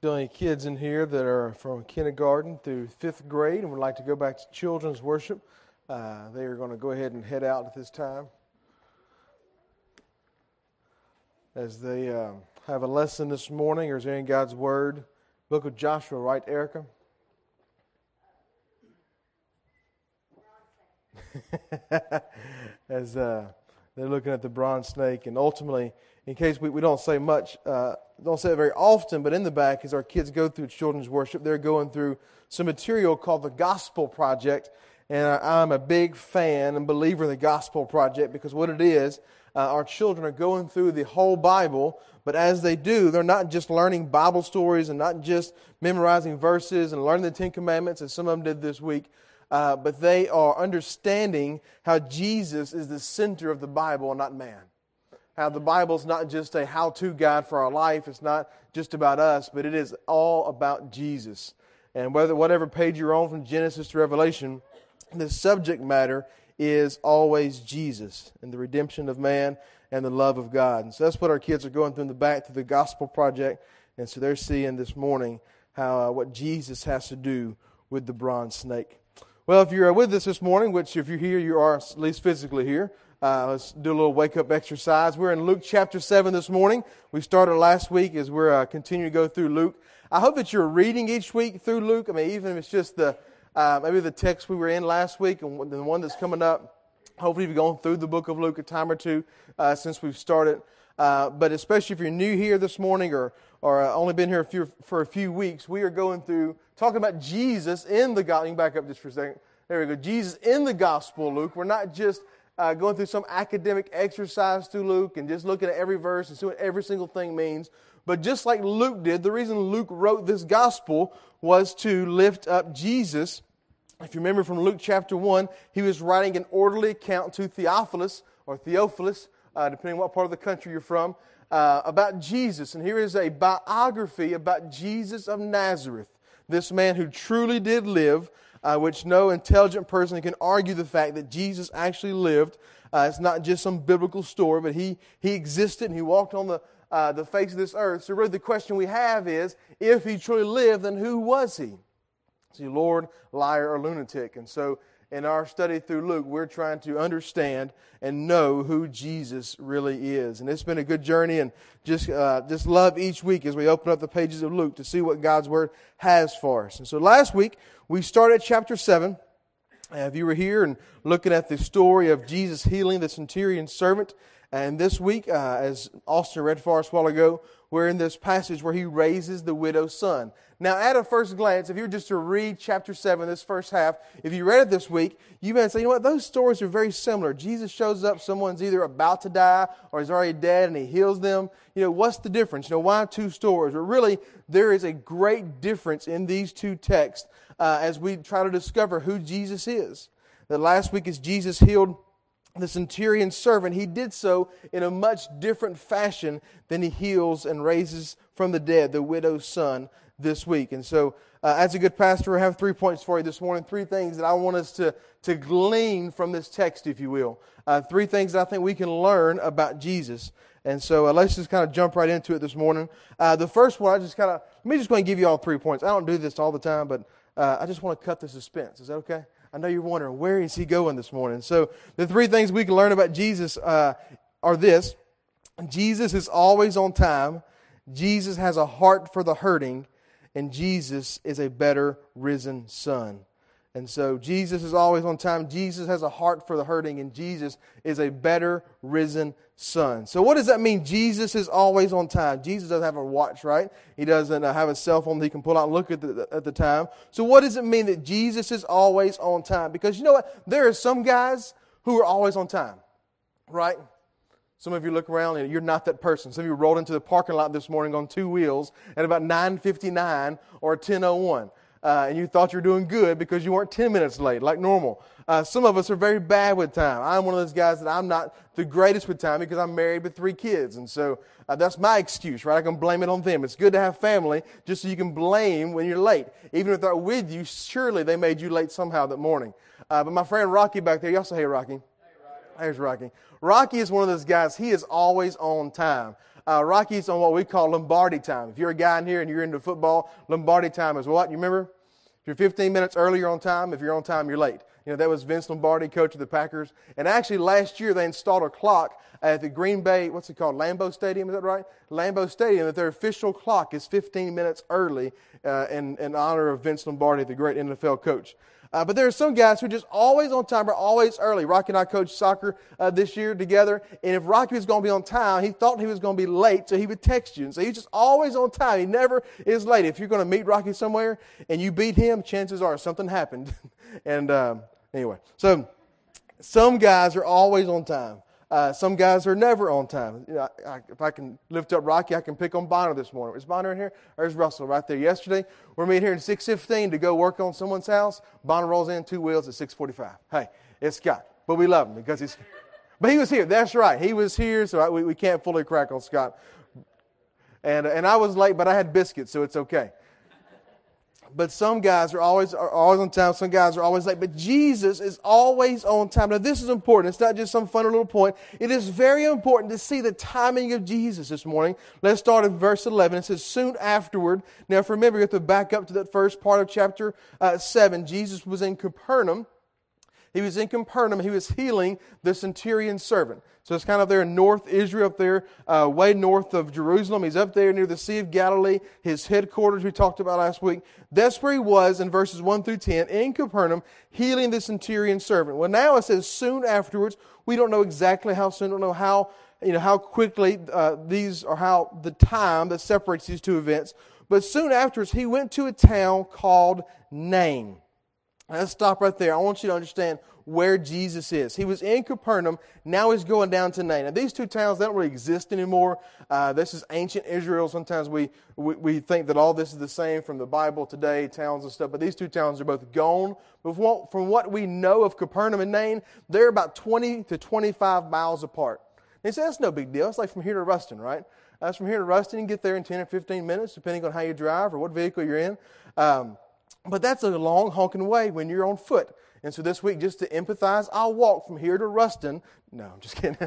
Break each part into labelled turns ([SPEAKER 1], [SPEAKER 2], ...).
[SPEAKER 1] Still any kids in here that are from kindergarten through 5th grade and would like to go back to children's worship, they are going to go ahead and head out at this time. As they have a lesson this morning, or is there in God's Word? Book of Joshua, right, Erica? As they're looking at the bronze snake, and ultimately, in case we don't say much, don't say it very often, but in the back, as our kids go through children's worship, they're going through some material called the Gospel Project, and I'm a big fan and believer in the Gospel Project because what it is, our children are going through the whole Bible, but as they do, they're not just learning Bible stories and not just memorizing verses and learning the Ten Commandments, as some of them did this week, but they are understanding how Jesus is the center of the Bible and not man. How the Bible's not just a how-to guide for our life. It's not just about us, but it is all about Jesus. And whatever page you're on from Genesis to Revelation, the subject matter is always Jesus and the redemption of man and the love of God. And so that's what our kids are going through in the back through the Gospel Project. And so they're seeing this morning how what Jesus has to do with the bronze snake. Well, if you're with us this morning, which if you're here, you are at least physically here, let's do a little wake-up exercise. We're in Luke chapter 7 this morning. We started last week as we're continuing to go through Luke. I hope that you're reading each week through Luke. I mean, even if it's just maybe the text we were in last week and the one that's coming up. Hopefully you've gone through the book of Luke a time or two since we've started. But especially if you're new here this morning or only been here for a few weeks, we are going through talking about Jesus in the Gospel. You can back up just for a second. There we go. Jesus in the Gospel of Luke. We're not just going through some academic exercise through Luke and just looking at every verse and seeing what every single thing means. But just like Luke did, the reason Luke wrote this Gospel was to lift up Jesus. If you remember from Luke chapter 1, he was writing an orderly account to Theophilus, depending on what part of the country you're from, about Jesus. And here is a biography about Jesus of Nazareth, this man who truly did live, which no intelligent person can argue the fact that Jesus actually lived. It's not just some biblical story, but he existed and he walked on the face of this earth. So really the question we have is, if he truly lived, then who was he? Is he Lord, liar, or lunatic? And so in our study through Luke, we're trying to understand and know who Jesus really is. And it's been a good journey, and just love each week as we open up the pages of Luke to see what God's Word has for us. And so last week, we started chapter 7. If you were here and looking at the story of Jesus healing the centurion's servant, and this week, as Austin read for us a while ago, we're in this passage where he raises the widow's son. Now, at a first glance, if you were just to read chapter 7, this first half, if you read it this week, you might say, you know what, those stories are very similar. Jesus shows up, someone's either about to die or he's already dead and he heals them. You know, what's the difference? You know, why two stories? But really, there is a great difference in these two texts as we try to discover who Jesus is. The last week as Jesus healed the centurion's servant, he did so in a much different fashion than he heals and raises from the dead the widow's son this week. And so, as a good pastor, I have 3 points for you this morning. 3 things that I want us to glean from this text, if you will. 3 things that I think we can learn about Jesus. And so, let's just kind of jump right into it this morning. The first one, let me just go and give you all 3 points. I don't do this all the time, but I just want to cut the suspense. Is that okay? I know you're wondering, where is he going this morning? So the 3 things we can learn about Jesus are this. Jesus is always on time. Jesus has a heart for the hurting. And Jesus is a better risen son. And so Jesus is always on time. Jesus has a heart for the hurting. And Jesus is a better risen son. So what does that mean? Jesus is always on time. Jesus doesn't have a watch, right? He doesn't have a cell phone that he can pull out and look at the time. So what does it mean that Jesus is always on time? Because you know what? There are some guys who are always on time, right? Some of you look around and you're not that person. Some of you rolled into the parking lot this morning on 2 wheels at about 9:59 or 10:01. And you thought you were doing good because you weren't 10 minutes late like normal. Some of us are very bad with time. I'm one of those guys that I'm not the greatest with time because I'm married with 3 kids. And so that's my excuse, right? I can blame it on them. It's good to have family just so you can blame when you're late. Even if they're with you, surely they made you late somehow that morning. But my friend Rocky back there, y'all say, hey, Rocky. There's Rocky. Rocky is one of those guys, he is always on time. Rocky's on what we call Lombardi time. If you're a guy in here and you're into football, Lombardi time is what? You remember? If you're 15 minutes early, you're on time. If you're on time, you're late. You know, that was Vince Lombardi, coach of the Packers. And actually, last year, they installed a clock at the Green Bay, what's it called, Lambeau Stadium, is that right? Lambeau Stadium, that their official clock is 15 minutes early in honor of Vince Lombardi, the great NFL coach. But there are some guys who are just always on time or always early. Rocky and I coached soccer this year together, and if Rocky was going to be on time, he thought he was going to be late, so he would text you. And so he's just always on time. He never is late. If you're going to meet Rocky somewhere and you beat him, chances are something happened. And anyway, so some guys are always on time. Some guys are never on time. You know, if I can lift up Rocky, I can pick on Bonner this morning. Is Bonner in here? There's Russell right there. Yesterday, we're meeting here at 6:15 to go work on someone's house. Bonner rolls in 2 wheels at 6:45. Hey, it's Scott. But we love him because he's... But he was here. That's right. He was here, so we can't fully crack on Scott. And I was late, but I had biscuits, so it's okay. But some guys are always on time. Some guys are always late. But Jesus is always on time. Now, this is important. It's not just some fun little point. It is very important to see the timing of Jesus this morning. Let's start at verse 11. It says, soon afterward. Now, if you remember, you have to back up to that first part of chapter 7. Jesus was in Capernaum. He was in Capernaum. He was healing the centurion's servant. So it's kind of there in North Israel, up there, way north of Jerusalem. He's up there near the Sea of Galilee, his headquarters we talked about last week. That's where he was in verses 1 through 10, in Capernaum, healing the centurion's servant. Well, now it says soon afterwards. We don't know exactly how soon. Don't know how quickly these, or how the time that separates these two events. But soon afterwards, he went to a town called Nain. Let's stop right there. I want you to understand where Jesus is. He was in Capernaum. Now he's going down to Nain. Now, these two towns, they don't really exist anymore. This is ancient Israel. Sometimes we think that all this is the same from the Bible today, towns and stuff. But these two towns are both gone. But from what we know of Capernaum and Nain, they're about 20 to 25 miles apart. And you say, that's no big deal. It's like from here to Ruston, right? That's from here to Ruston. You can get there in 10 or 15 minutes, depending on how you drive or what vehicle you're in. But that's a long honking way when you're on foot. And so this week, just to empathize, I'll walk from here to Ruston. No, I'm just kidding.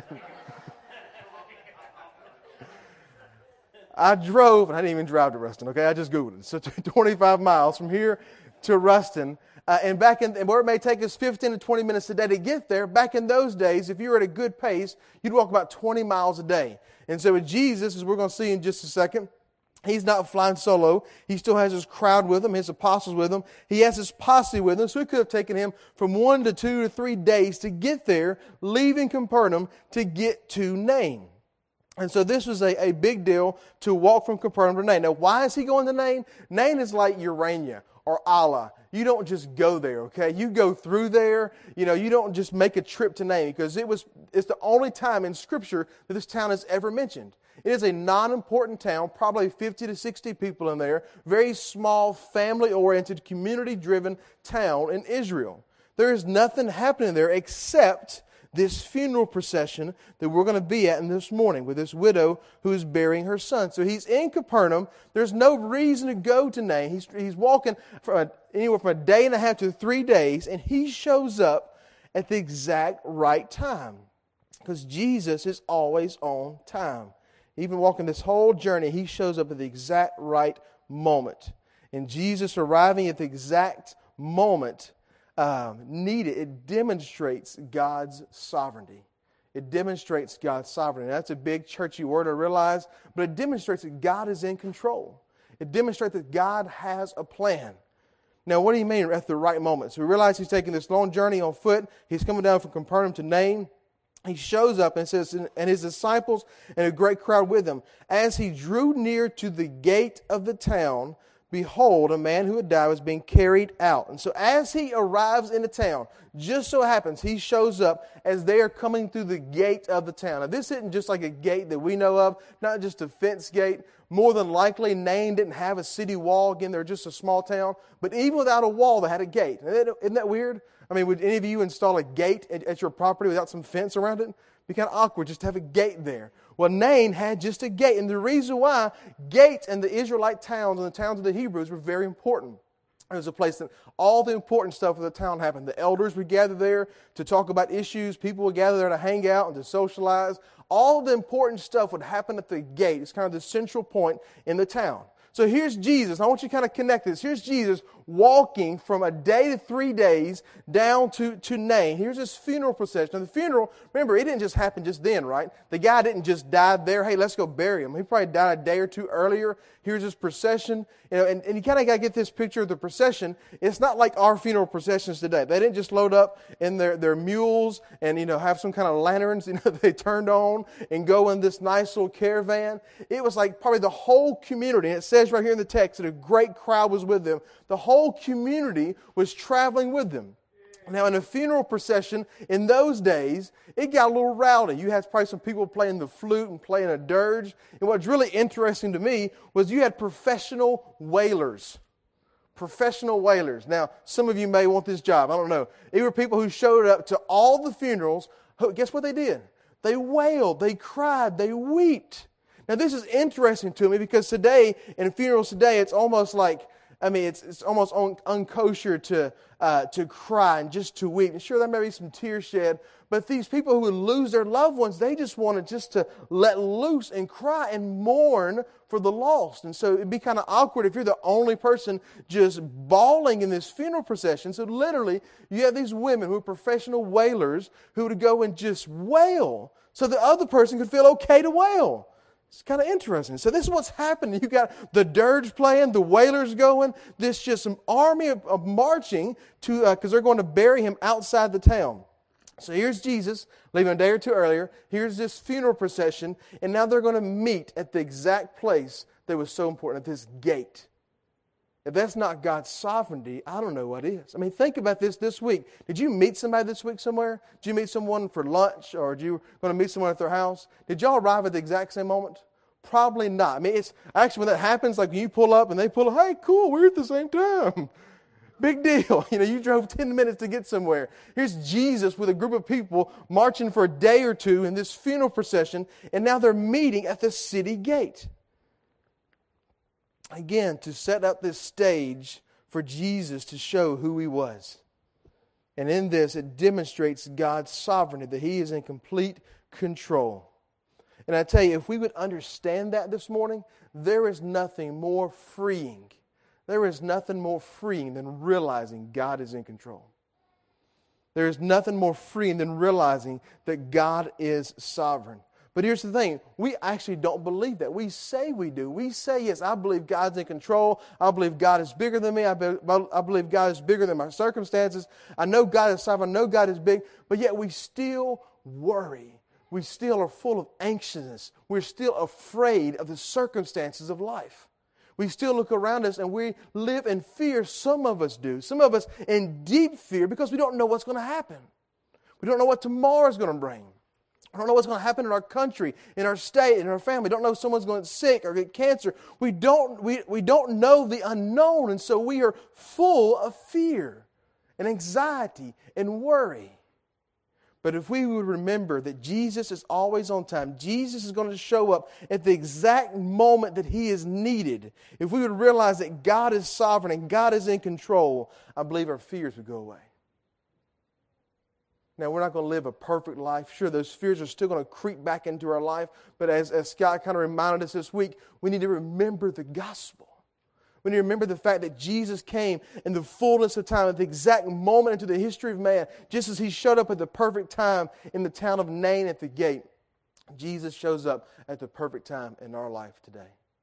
[SPEAKER 1] I drove, and I didn't even drive to Ruston, okay? I just Googled it. So 25 miles from here to Ruston. And where it may take us 15 to 20 minutes a day to get there, back in those days, if you were at a good pace, you'd walk about 20 miles a day. And so with Jesus, as we're going to see in just a second, he's not flying solo. He still has his crowd with him, his apostles with him. He has his posse with him. So it could have taken him from 1 to 2 to 3 days to get there, leaving Capernaum to get to Nain. And so this was a big deal to walk from Capernaum to Nain. Now, why is he going to Nain? Nain is like Urania or Allah. You don't just go there, okay? You go through there. You know, you don't just make a trip to Nain, because it's the only time in Scripture that this town is ever mentioned. It is a non-important town, probably 50 to 60 people in there. Very small, family-oriented, community-driven town in Israel. There is nothing happening there except this funeral procession that we're going to be at in this morning with this widow who is burying her son. So he's in Capernaum. There's no reason to go to Nain. He's walking anywhere from a day and a half to 3 days, and he shows up at the exact right time, because Jesus is always on time. Even walking this whole journey, he shows up at the exact right moment. And Jesus arriving at the exact moment needed, it demonstrates God's sovereignty. It demonstrates God's sovereignty. That's a big churchy word, I realize, but it demonstrates that God is in control. It demonstrates that God has a plan. Now, what do you mean at the right moment? So we realize he's taking this long journey on foot. He's coming down from Capernaum to Nain. He shows up and says, and his disciples and a great crowd with him. As he drew near to the gate of the town, behold, a man who had died was being carried out. And so as he arrives in the town, just so happens he shows up as they are coming through the gate of the town. Now, this isn't just like a gate that we know of, not just a fence gate. More than likely, Nain didn't have a city wall. Again, they're just a small town. But even without a wall, they had a gate. Isn't that weird? I mean, would any of you install a gate at your property without some fence around it? It'd be kind of awkward just to have a gate there. Well, Nain had just a gate. And the reason why, gates in the Israelite towns and the towns of the Hebrews were very important. It was a place that all the important stuff of the town happened. The elders would gather there to talk about issues. People would gather there to hang out and to socialize. All the important stuff would happen at the gate. It's kind of the central point in the town. So here's Jesus. I want you to kind of connect this. Here's Jesus walking from a day to 3 days down to Nain. Here's his funeral procession. Now the funeral, remember, it didn't just happen just then, right? The guy didn't just die there. Hey, let's go bury him. He probably died a day or two earlier. Here's his procession. And you kind of got to get this picture of the procession. It's not like our funeral processions today. They didn't just load up in their mules and, have some kind of lanterns, they turned on and go in this nice little caravan. It was like probably the whole community. And it says right here in the text that a great crowd was with them. The whole community was traveling with them. Now, in a funeral procession in those days, it got a little rowdy. You had probably some people playing the flute and playing a dirge. And what's really interesting to me was you had professional wailers. Professional wailers. Now, some of you may want this job. I don't know. They were people who showed up to all the funerals. Guess what they did? They wailed. They cried. They wept. Now, this is interesting to me because today, in funerals today, it's almost like, it's almost unkosher to cry and just to weep. And sure, there may be some tears shed, but these people who would lose their loved ones, they just wanted just to let loose and cry and mourn for the lost. And so it'd be kind of awkward if you're the only person just bawling in this funeral procession. So literally, you have these women who are professional wailers who would go and just wail so the other person could feel okay to wail. It's kind of interesting. So this is what's happening. You got the dirge playing, the wailers going. This just some army of marching to because they're going to bury him outside the town. So here's Jesus leaving a day or two earlier. Here's this funeral procession, and now they're going to meet at the exact place that was so important, at this gate. If that's not God's sovereignty, I don't know what is. Think about this week. Did you meet somebody this week somewhere? Did you meet someone for lunch, or did you going to meet someone at their house? Did y'all arrive at the exact same moment? Probably not. It's actually when that happens, like when you pull up and they pull up, hey, cool, we're at the same time. Big deal. You drove 10 minutes to get somewhere. Here's Jesus with a group of people marching for a day or two in this funeral procession, and now they're meeting at the city gate. Again, to set up this stage for Jesus to show who He was. And in this, it demonstrates God's sovereignty, that He is in complete control. And I tell you, if we would understand that this morning, there is nothing more freeing. There is nothing more freeing than realizing God is in control. There is nothing more freeing than realizing that God is sovereign. But here's the thing, we actually don't believe that. We say we do. We say, yes, I believe God's in control. I believe God is bigger than me. I believe God is bigger than my circumstances. I know God is sovereign. I know God is big. But yet we still worry. We still are full of anxiousness. We're still afraid of the circumstances of life. We still look around us and we live in fear. Some of us do. Some of us in deep fear because we don't know what's going to happen. We don't know what tomorrow is going to bring. I don't know what's going to happen in our country, in our state, in our family. We don't know if someone's going to get sick or get cancer. We don't know the unknown, and so we are full of fear and anxiety and worry. But if we would remember that Jesus is always on time, Jesus is going to show up at the exact moment that He is needed. If we would realize that God is sovereign and God is in control, I believe our fears would go away. Now, we're not going to live a perfect life. Sure, those fears are still going to creep back into our life. But as Scott kind of reminded us this week, we need to remember the gospel. We need to remember the fact that Jesus came in the fullness of time, at the exact moment into the history of man, just as He showed up at the perfect time in the town of Nain at the gate. Jesus shows up at the perfect time in our life today.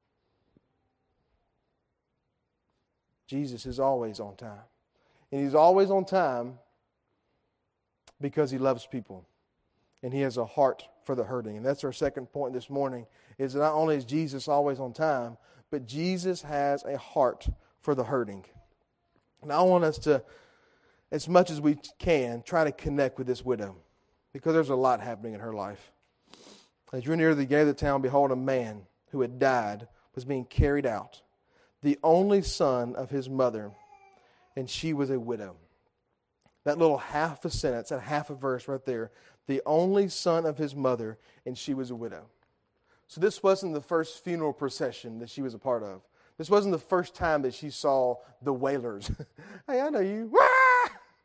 [SPEAKER 1] Jesus is always on time. And He's always on time because He loves people. And He has a heart for the hurting. And that's our second point this morning, is that not only is Jesus always on time, but Jesus has a heart for the hurting. And I want us to, as much as we can, try to connect with this widow, because there's a lot happening in her life. As you're near the gate of the town, behold, a man who had died was being carried out, the only son of his mother, and she was a widow. That little half a sentence, that half a verse right there, the only son of his mother, and she was a widow. So this wasn't the first funeral procession that she was a part of. This wasn't the first time that she saw the Wailers. Hey, I know you. Wah!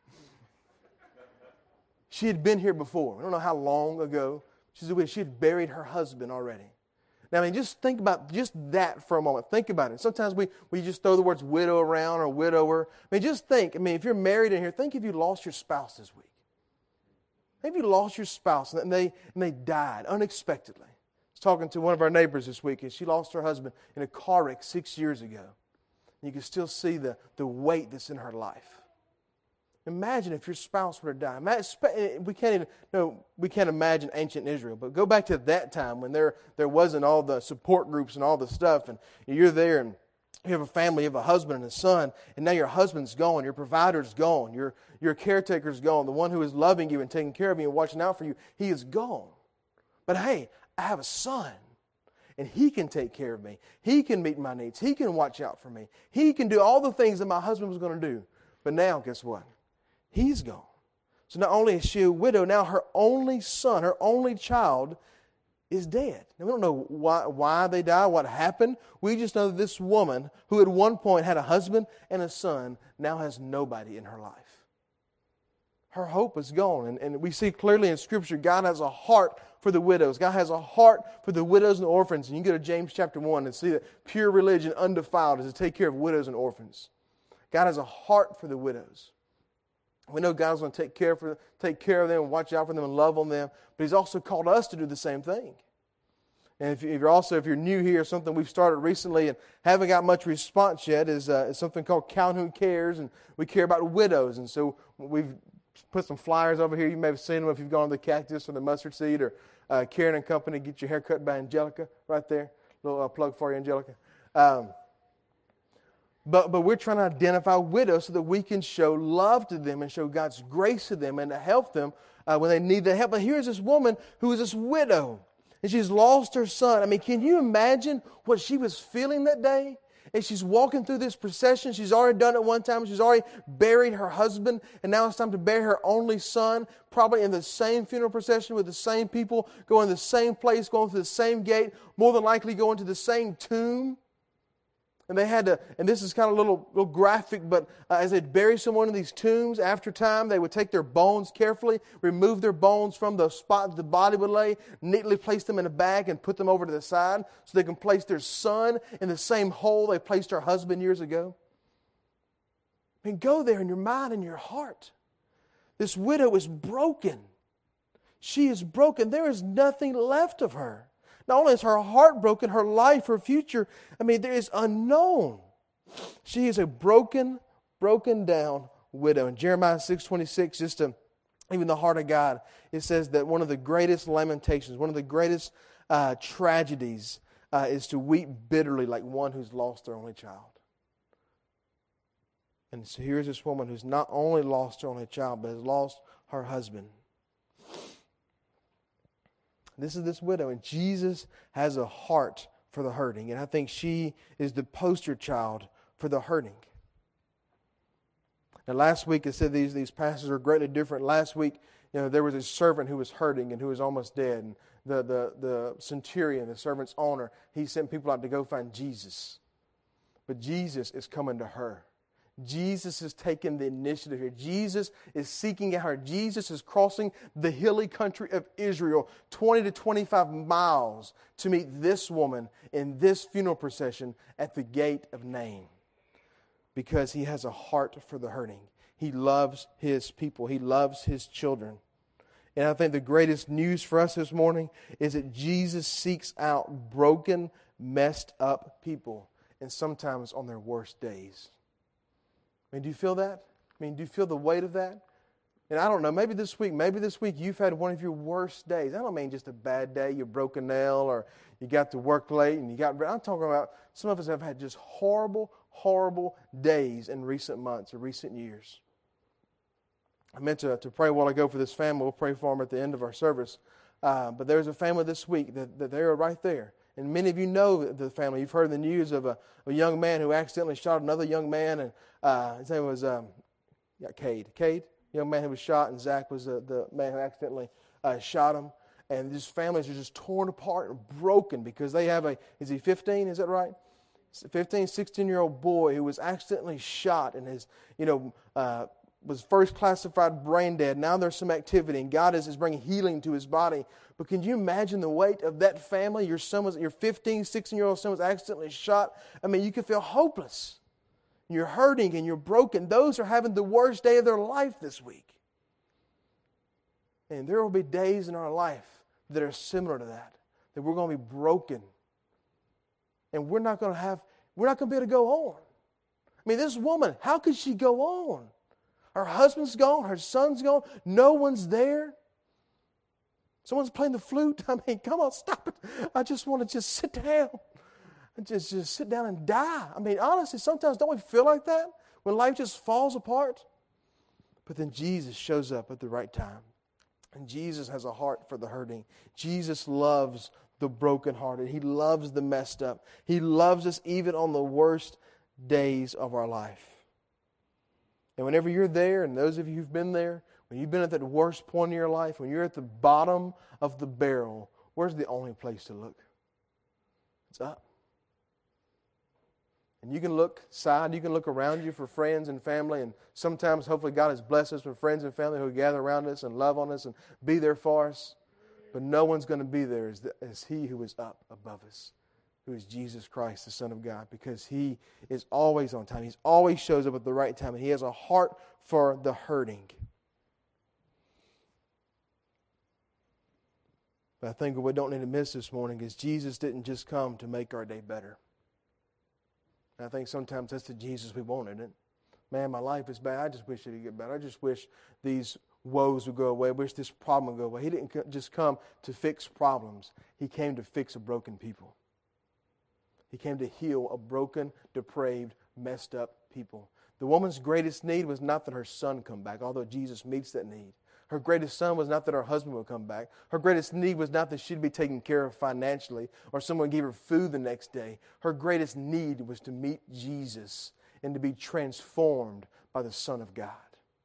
[SPEAKER 1] She had been here before. I don't know how long ago. She had buried her husband already. Now, I mean, just think about just that for a moment. Think about it. Sometimes we just throw the words widow around or widower. I mean, just think. I mean, if you're married in here, think if you lost your spouse this week. Think if you lost your spouse and they died unexpectedly. I was talking to one of our neighbors this week, and she lost her husband in a car wreck 6 years ago. And you can still see the weight that's in her life. Imagine if your spouse were to die. We can't imagine ancient Israel, but go back to that time when there wasn't all the support groups and all the stuff, and you're there and you have a family, you have a husband and a son, and now your husband's gone, your provider's gone, your caretaker's gone, the one who is loving you and taking care of you and watching out for you, he is gone. But hey, I have a son, and he can take care of me. He can meet my needs. He can watch out for me. He can do all the things that my husband was going to do. But now, guess what? He's gone. So not only is she a widow, now her only son, her only child is dead. Now we don't know why they died, what happened. We just know that this woman, who at one point had a husband and a son, now has nobody in her life. Her hope is gone. And we see clearly in Scripture, God has a heart for the widows. God has a heart for the widows and orphans. And you can go to James chapter 1 and see that pure religion, undefiled, is to take care of widows and orphans. God has a heart for the widows. We know God's going to take care of them and watch out for them and love on them, but He's also called us to do the same thing. And if you're new here, something we've started recently and haven't got much response yet is something called Calhoun Cares, and we care about widows. And so we've put some flyers over here. You may have seen them if you've gone to the Cactus or the Mustard Seed or Karen and Company. Get your hair cut by Angelica right there. Little plug for you, Angelica. But we're trying to identify widows so that we can show love to them and show God's grace to them and to help them when they need the help. But here's this woman who is this widow, and she's lost her son. I mean, can you imagine what she was feeling that day? And she's walking through this procession. She's already done it one time. She's already buried her husband, and now it's time to bury her only son, probably in the same funeral procession with the same people, going to the same place, going through the same gate, more than likely going to the same tomb. And they had to, and this is kind of a little graphic, but as they'd bury someone in these tombs, after time, they would take their bones carefully, remove their bones from the spot the body would lay, neatly place them in a bag and put them over to the side so they can place their son in the same hole they placed her husband years ago. I mean, go there in your mind and your heart. This widow is broken. She is broken. There is nothing left of her. Not only is her heart broken, her life, her future, there is unknown. She is a broken down widow. In Jeremiah 6:26, just to even the heart of God, it says that one of the greatest lamentations, one of the greatest tragedies is to weep bitterly like one who's lost their only child. And so here's this woman who's not only lost her only child, but has lost her husband. This is this widow, and Jesus has a heart for the hurting. And I think she is the poster child for the hurting. Now, last week I said these passages are greatly different. Last week, there was a servant who was hurting and who was almost dead. And the centurion, the servant's owner, he sent people out to go find Jesus. But Jesus is coming to her. Jesus is taking the initiative here. Jesus is seeking out her. Jesus is crossing the hilly country of Israel, 20 to 25 miles, to meet this woman in this funeral procession at the gate of Nain, because He has a heart for the hurting. He loves His people. He loves His children. And I think the greatest news for us this morning is that Jesus seeks out broken, messed up people, and sometimes on their worst days. Do you feel that? Do you feel the weight of that? And I don't know, maybe this week you've had one of your worst days. I don't mean just a bad day, you broke a nail, or you got to work late, and I'm talking about some of us have had just horrible, horrible days in recent months or recent years. I meant to pray a while ago for this family. We'll pray for them at the end of our service. But there's a family this week that they are right there. And many of you know the family. You've heard the news of a young man who accidentally shot another young man, and his name was Cade. Cade, young man who was shot, and Zach was the man who accidentally shot him. And these families are just torn apart and broken because they have is he 15, is that right? 15, 16-year-old boy who was accidentally shot and was first classified brain dead. Now there's some activity, and God is bringing healing to his body. But can you imagine the weight of that family? Your 15, 16-year-old son was accidentally shot. I mean, you can feel hopeless. You're hurting and you're broken. Those are having the worst day of their life this week. And there will be days in our life that are similar to that we're going to be broken. And we're not going to be able to go on. I mean, this woman, how could she go on? Her husband's gone, her son's gone, no one's there. Someone's playing the flute. I mean, come on, stop it. I just want to just sit down. Just sit down and die. I mean, honestly, sometimes don't we feel like that? When life just falls apart? But then Jesus shows up at the right time. And Jesus has a heart for the hurting. Jesus loves the brokenhearted. He loves the messed up. He loves us even on the worst days of our life. And whenever you're there, and those of you who've been there, when you've been at that worst point in your life, when you're at the bottom of the barrel, where's the only place to look? It's up. And you can look side, you can look around you for friends and family, and sometimes hopefully God has blessed us with friends and family who gather around us and love on us and be there for us. But no one's going to be there as He who is up above us, who is Jesus Christ, the Son of God, because He is always on time. He always shows up at the right time, and He has a heart for the hurting. But I think what we don't need to miss this morning is Jesus didn't just come to make our day better. And I think sometimes that's the Jesus we want, isn't it? Man, my life is bad. I just wish it would get better. I just wish these woes would go away. I wish this problem would go away. He didn't just come to fix problems. He came to fix a broken people. He came to heal a broken, depraved, messed up people. The woman's greatest need was not that her son come back, although Jesus meets that need. Her greatest son was not that her husband would come back. Her greatest need was not that she'd be taken care of financially or someone gave her food the next day. Her greatest need was to meet Jesus and to be transformed by the Son of God.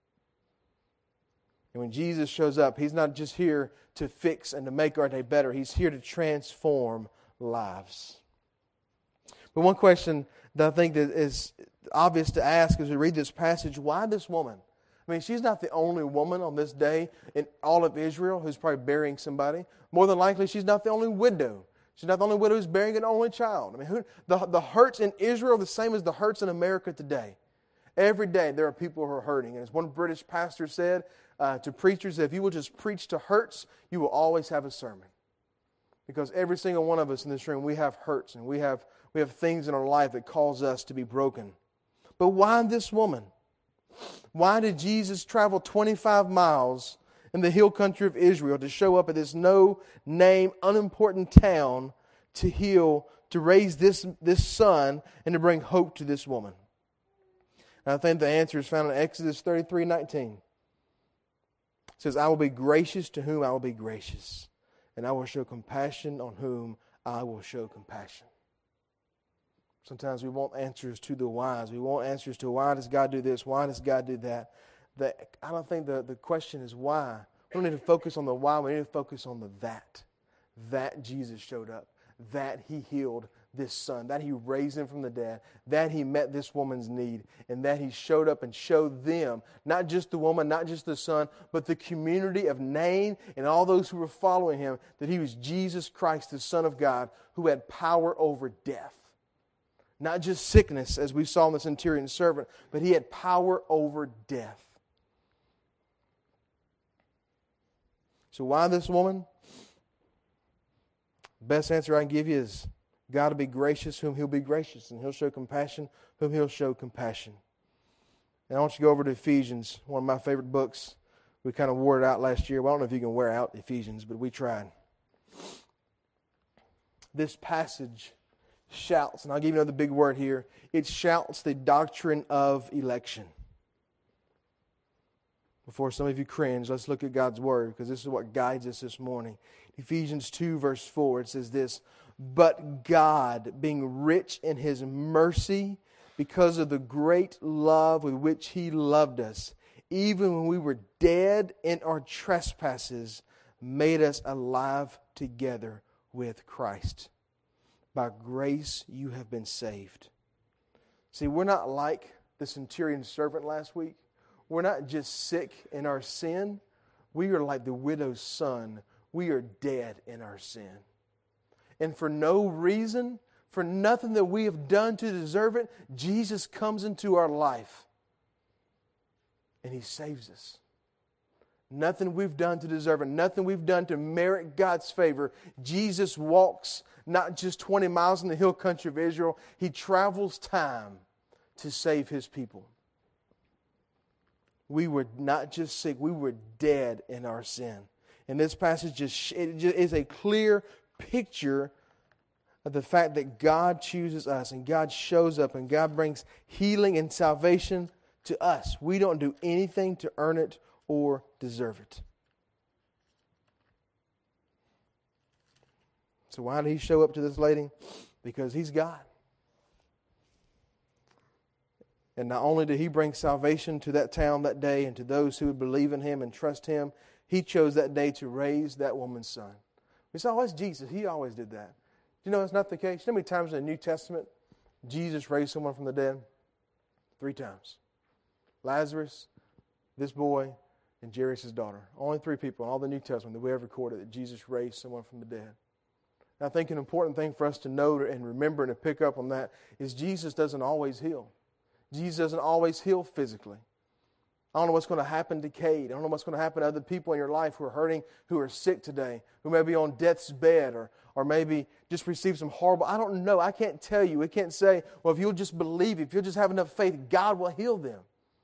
[SPEAKER 1] And when Jesus shows up, He's not just here to fix and to make our day better. He's here to transform lives. But one question that I think that is obvious to ask as we read this passage, why this woman? I mean, she's not the only woman on this day in all of Israel who's probably burying somebody. More than likely, she's not the only widow. She's not the only widow who's burying an only child. I mean, the hurts in Israel are the same as the hurts in America today. Every day there are people who are hurting. And as one British pastor said to preachers, if you will just preach to hurts, you will always have a sermon. Because every single one of us in this room, we have hurts and we have things in our life that cause us to be broken. But why this woman? Why did Jesus travel 25 miles in the hill country of Israel to show up at this no-name, unimportant town to heal, to raise this son, and to bring hope to this woman? And I think the answer is found in Exodus 33:19. It says, I will be gracious to whom I will be gracious, and I will show compassion on whom I will show compassion. Sometimes we want answers to the whys. We want answers to why does God do this? Why does God do that? I don't think the question is why. We don't need to focus on the why. We need to focus on the that. That Jesus showed up. That He healed this son. That He raised him from the dead. That He met this woman's need. And that He showed up and showed them, not just the woman, not just the son, but the community of Nain and all those who were following Him, that He was Jesus Christ, the Son of God, who had power over death. Not just sickness, as we saw in the centurion's servant, but He had power over death. So why this woman? The best answer I can give you is God will be gracious whom He'll be gracious, and He'll show compassion whom He'll show compassion. And I want you to go over to Ephesians, one of my favorite books. We kind of wore it out last year. Well, I don't know if you can wear out Ephesians, but we tried. This passage shouts, and I'll give you another big word here, it shouts the doctrine of election. Before some of you cringe, let's look at God's Word, because this is what guides us this morning. Ephesians 2 verse 4, it says this, but God, being rich in His mercy, because of the great love with which He loved us, even when we were dead in our trespasses, made us alive together with Christ. By grace you have been saved. See, we're not like the centurion's servant last week. We're not just sick in our sin. We are like the widow's son. We are dead in our sin. And for no reason, for nothing that we have done to deserve it, Jesus comes into our life and He saves us. Nothing we've done to deserve it, nothing we've done to merit God's favor. Jesus walks not just 20 miles in the hill country of Israel. He travels time to save His people. We were not just sick, we were dead in our sin. And this passage is a clear picture of the fact that God chooses us and God shows up and God brings healing and salvation to us. We don't do anything to earn it or deserve it. So why did He show up to this lady? Because He's God. And not only did He bring salvation to that town that day and to those who would believe in Him and trust Him, He chose that day to raise that woman's son. We say, oh, it's Jesus. He always did that. Do you know that's not the case? You know how many times in the New Testament Jesus raised someone from the dead? 3 times. Lazarus, this boy, and Jairus' daughter. Only 3 people in all the New Testament that we have recorded that Jesus raised someone from the dead. And I think an important thing for us to note and remember and to pick up on that is Jesus doesn't always heal. Jesus doesn't always heal physically. I don't know what's going to happen to Kate. I don't know what's going to happen to other people in your life who are hurting, who are sick today, who may be on death's bed or maybe just received some horrible... I don't know. I can't tell you. We can't say, well, if you'll just believe, if you'll just have enough faith, God will heal them.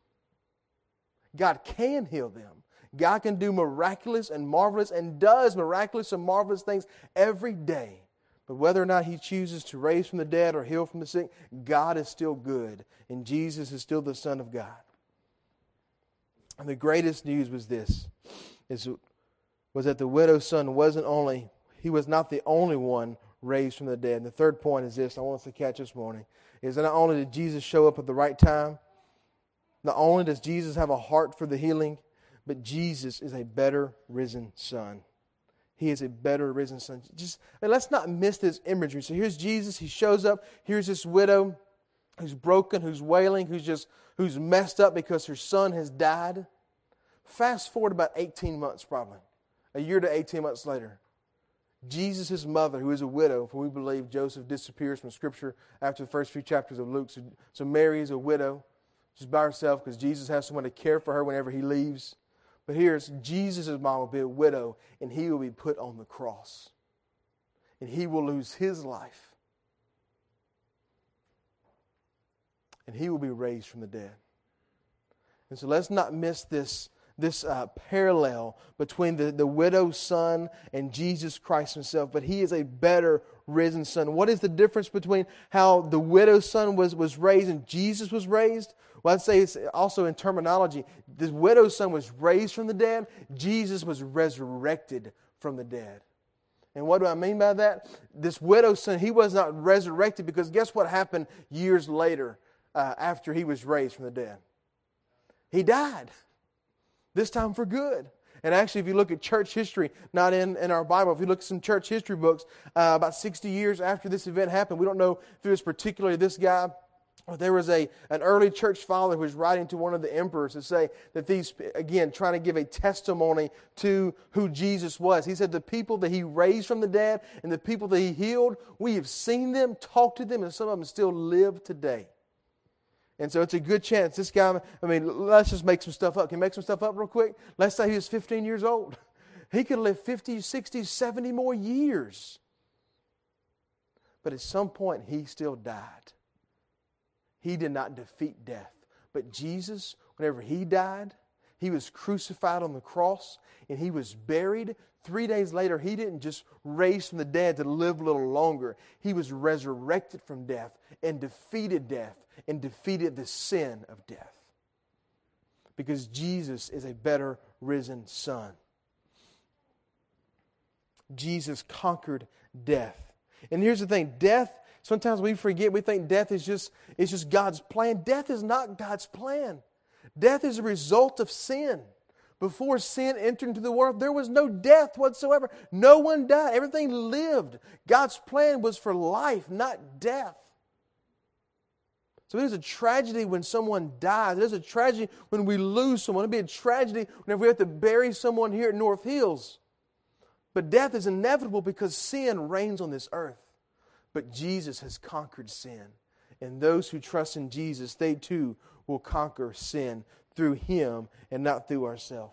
[SPEAKER 1] God can heal them. God can do miraculous and marvelous and does miraculous and marvelous things every day. But whether or not He chooses to raise from the dead or heal from the sick, God is still good. And Jesus is still the Son of God. And the greatest news was this, was that the widow's son was not the only one raised from the dead. And the third point is this, I want us to catch this morning, is that not only did Jesus show up at the right time, not only does Jesus have a heart for the healing, but Jesus is a better risen Son. He is a better risen Son. Let's not miss this imagery. So here's Jesus. He shows up. Here's this widow who's broken, who's wailing, who's messed up because her son has died. Fast forward about 18 months probably. A year to 18 months later. Jesus' mother, who is a widow, for we believe Joseph disappears from Scripture after the first few chapters of Luke. So Mary is a widow. She's by herself because Jesus has someone to care for her whenever He leaves. But here's Jesus' mom will be a widow, and He will be put on the cross. And He will lose His life. And He will be raised from the dead. And so let's not miss this parallel between the widow's son and Jesus Christ Himself. But He is a better risen Son. What is the difference between how the widow's son was raised and Jesus was raised? Well, I'd say it's also in terminology. The widow's son was raised from the dead. Jesus was resurrected from the dead. And what do I mean by that? This widow's son, he was not resurrected because guess what happened years later after he was raised from the dead? He died. This time for good. And actually, if you look at church history, not in our Bible, if you look at some church history books, about 60 years after this event happened, we don't know if it was particularly this guy, or there was an early church father who was writing to one of the emperors to say that these, again, trying to give a testimony to who Jesus was. He said the people that He raised from the dead and the people that He healed, we have seen them, talked to them, and some of them still live today. And so it's a good chance. This guy, let's just make some stuff up. Can you make some stuff up real quick? Let's say he was 15 years old. He could live 50, 60, 70 more years. But at some point, he still died. He did not defeat death. But Jesus, whenever He died, He was crucified on the cross and He was buried. 3 days later, He didn't just raise from the dead to live a little longer. He was resurrected from death and defeated death and defeated the sin of death. Because Jesus is a better risen Son. Jesus conquered death. And here's the thing, death, sometimes we forget, we think death is just God's plan. Death is not God's plan. Death is a result of sin. Before sin entered into the world, there was no death whatsoever. No one died. Everything lived. God's plan was for life, not death. So it is a tragedy when someone dies. It is a tragedy when we lose someone. It would be a tragedy whenever we have to bury someone here at North Hills. But death is inevitable because sin reigns on this earth. But Jesus has conquered sin. And those who trust in Jesus, they too will conquer sin through Him and not through ourselves.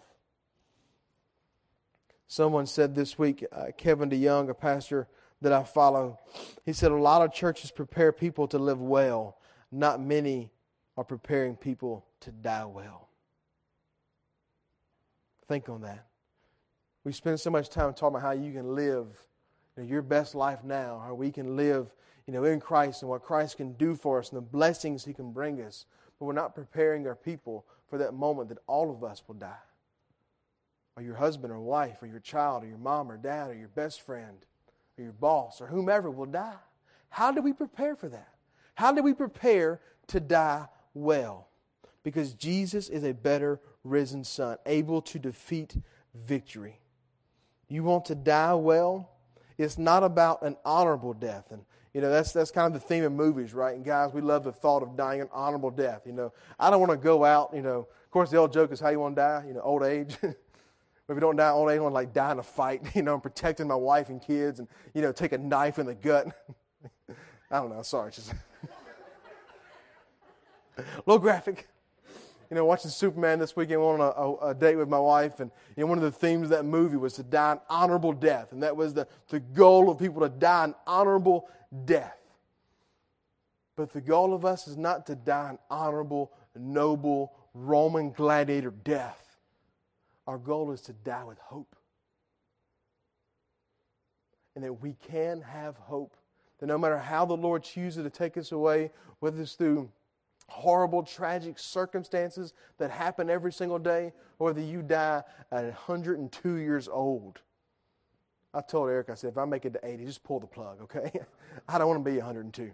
[SPEAKER 1] Someone said this week, Kevin DeYoung, a pastor that I follow, he said a lot of churches prepare people to live well. Not many are preparing people to die well. Think on that. We spend so much time talking about how you can live your best life now, how we can live in Christ and what Christ can do for us and the blessings He can bring us. But we're not preparing our people for that moment that all of us will die. Or your husband or wife or your child or your mom or dad or your best friend or your boss or whomever will die. How do we prepare for that? How do we prepare to die well? Because Jesus is a better risen Son, able to defeat victory. You want to die well? It's not about an honorable death. And that's kind of the theme of movies, right? And guys, we love the thought of dying an honorable death. I don't want to go out, of course the old joke is how you want to die, old age. If you don't die in old age, I want to die in a fight, I'm protecting my wife and kids and, take a knife in the gut. I don't know, sorry. Just a little graphic. Watching Superman this weekend, went on a date with my wife, and one of the themes of that movie was to die an honorable death, and that was the goal of people to die an honorable death. But the goal of us is not to die an honorable, noble, Roman gladiator death. Our goal is to die with hope. And that we can have hope. That no matter how the Lord chooses to take us away, whether it's through horrible, tragic circumstances that happen every single day, or whether you die at 102 years old. I told Eric, I said, if I make it to 80, just pull the plug, okay? I don't want to be 102.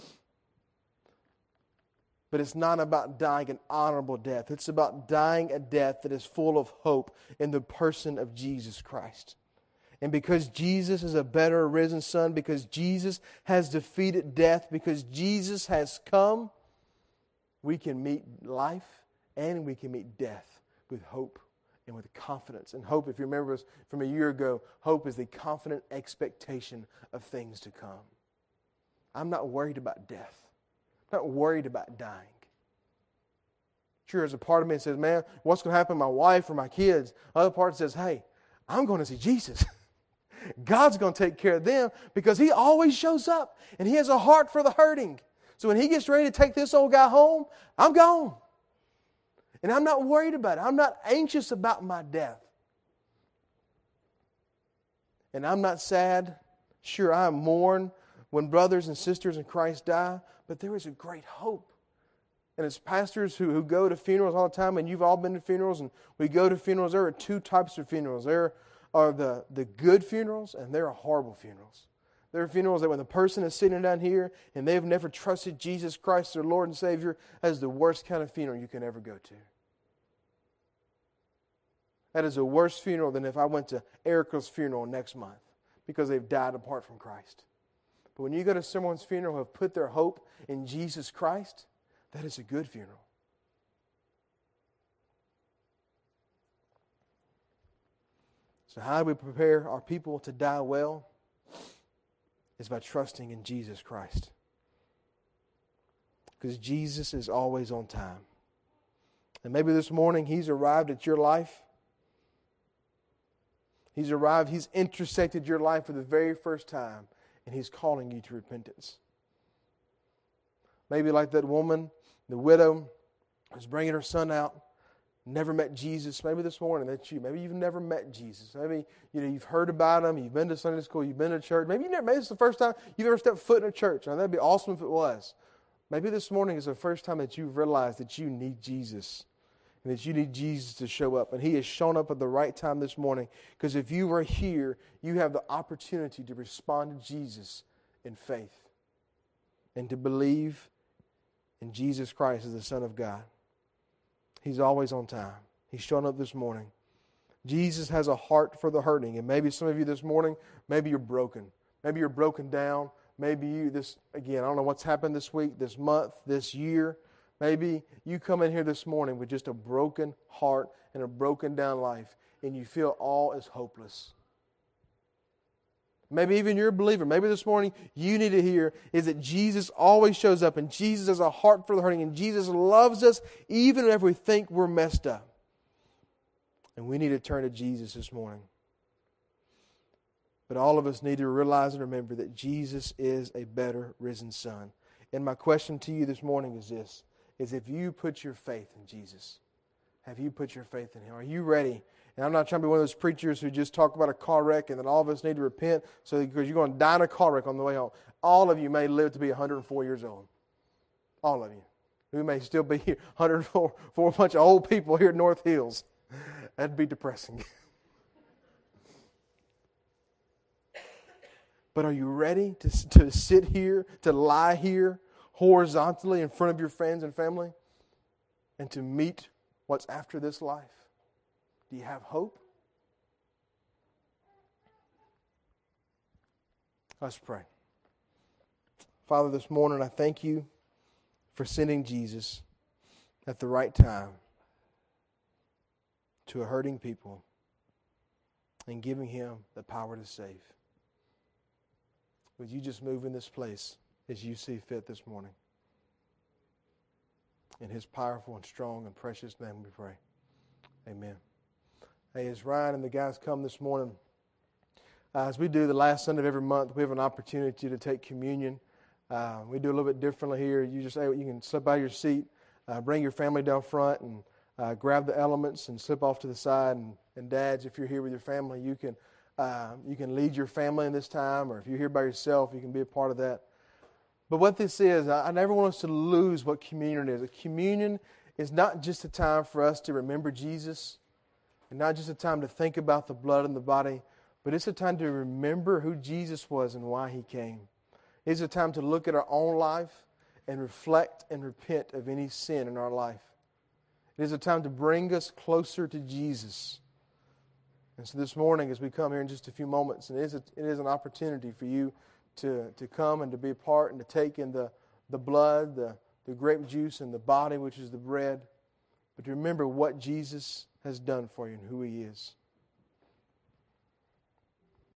[SPEAKER 1] But it's not about dying an honorable death. It's about dying a death that is full of hope in the person of Jesus Christ. And because Jesus is a better risen Son, because Jesus has defeated death, because Jesus has come, we can meet life and we can meet death with hope and with confidence. And hope, if you remember us from a year ago, hope is the confident expectation of things to come. I'm not worried about death. I'm not worried about dying. Sure, there's a part of me that says, man, what's going to happen to my wife or my kids? Other part says, hey, I'm going to see Jesus. God's going to take care of them because He always shows up and He has a heart for the hurting. So when He gets ready to take this old guy home, I'm gone. And I'm not worried about it. I'm not anxious about my death. And I'm not sad. Sure, I mourn when brothers and sisters in Christ die, but there is a great hope. And as pastors who go to funerals all the time, and you've all been to funerals, and we go to funerals, there are two types of funerals. There are the good funerals, and there are horrible funerals. There are funerals that when the person is sitting down here and they've never trusted Jesus Christ, their Lord and Savior, that is the worst kind of funeral you can ever go to. That is a worse funeral than if I went to Erica's funeral next month because they've died apart from Christ. But when you go to someone's funeral who have put their hope in Jesus Christ, that is a good funeral. So how do we prepare our people to die well? Is by trusting in Jesus Christ. Because Jesus is always on time. And maybe this morning He's arrived at your life. He's arrived, He's intersected your life for the very first time, and He's calling you to repentance. Maybe like that woman, the widow, who's bringing her son out, never met Jesus. Maybe this morning that's you. Maybe you've never met Jesus. Maybe you've heard about Him. You've been to Sunday school. You've been to church. Maybe it's the first time you've ever stepped foot in a church. Now, that'd be awesome if it was. Maybe this morning is the first time that you've realized that you need Jesus and that you need Jesus to show up. And He has shown up at the right time this morning, because if you are here, you have the opportunity to respond to Jesus in faith and to believe in Jesus Christ as the Son of God. He's always on time. He's shown up this morning. Jesus has a heart for the hurting. And maybe some of you this morning, maybe you're broken. Maybe you're broken down. Maybe again, I don't know what's happened this week, this month, this year. Maybe you come in here this morning with just a broken heart and a broken down life, and you feel all is hopeless. Maybe even you're a believer. Maybe this morning you need to hear is that Jesus always shows up, and Jesus has a heart for the hurting, and Jesus loves us even if we think we're messed up. And we need to turn to Jesus this morning. But all of us need to realize and remember that Jesus is a better risen Son. And my question to you this morning is this, is if you put your faith in Jesus, have you put your faith in Him? Are you ready? And I'm not trying to be one of those preachers who just talk about a car wreck and then all of us need to repent because you're going to die in a car wreck on the way home. All of you may live to be 104 years old. All of you. We may still be here, 104 for a bunch of old people here at North Hills. That'd be depressing. But are you ready to sit here, to lie here horizontally in front of your friends and family and to meet what's after this life? Do you have hope? Let's pray. Father, this morning I thank you for sending Jesus at the right time to a hurting people and giving Him the power to save. Would you just move in this place as you see fit this morning? In His powerful and strong and precious name we pray. Amen. Hey, as Ryan and the guys come this morning, as we do the last Sunday of every month, we have an opportunity to take communion. We do a little bit differently here. You can slip out of your seat, bring your family down front, and grab the elements and slip off to the side. And dads, if you're here with your family, you can lead your family in this time, or if you're here by yourself, you can be a part of that. But what this is, I never want us to lose what communion is. A communion is not just a time for us to remember Jesus, and not just a time to think about the blood and the body, but it's a time to remember who Jesus was and why He came. It's a time to look at our own life and reflect and repent of any sin in our life. It is a time to bring us closer to Jesus. And so this morning, as we come here in just a few moments, and it is an opportunity for you to come and to be a part and to take in the blood, the grape juice, and the body, which is the bread. But to remember what Jesus has done for you and who He is.